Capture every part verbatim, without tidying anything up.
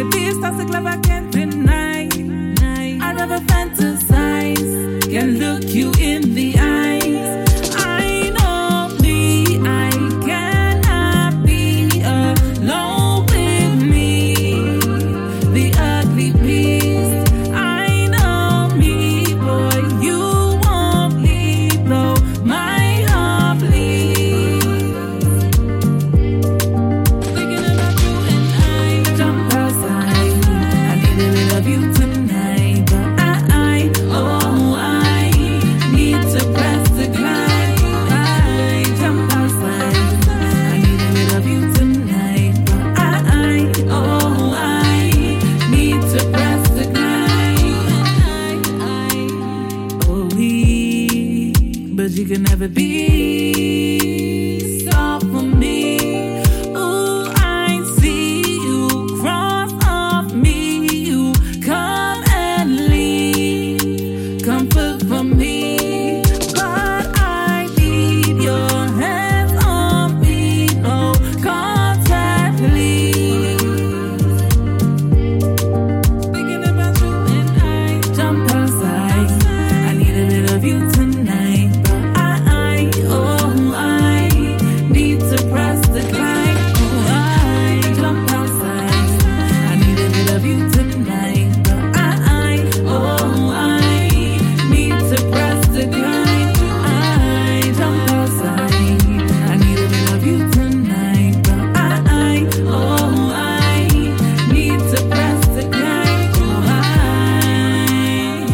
boy, this toxic love I can't deny. I never fantasize, can look you in the eyes. I know me, I cannot be alone with me. The ugly beast. I know me, boy, you won't leave though my heart bleeds. Thinking about you and I jump outside. I need a little of you tonight, but I, I, oh, I need to press the climb. I jump outside. I need a little of you tonight, but I, I, oh, I need to press the climb. Oh, we, but you can never be soft for me. Ooh, I see you cross off me. You come and leave comfort for me, but I leave your hands on me. No contact, please. Thinking about you and I jump outside. I need a little of you tonight, but I, I, oh, I need to press the climb. Oh, I jump outside. I need a little of you tonight, but I, I, oh, I need to press the climb. I jump outside. I need a little of you tonight, but I, I, oh, I need to press the climb. Oh, I,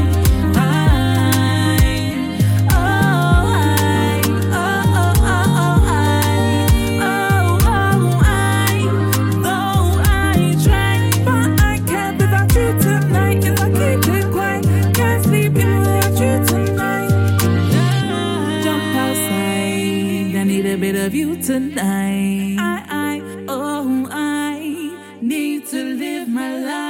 I, oh, I, oh, oh, oh, I, oh, oh, I, though I try, but I can't without you tonight. If I keep it quiet, can't sleep without you tonight. Jump outside, I need a bit of you tonight. I, I, oh, I need to live my life.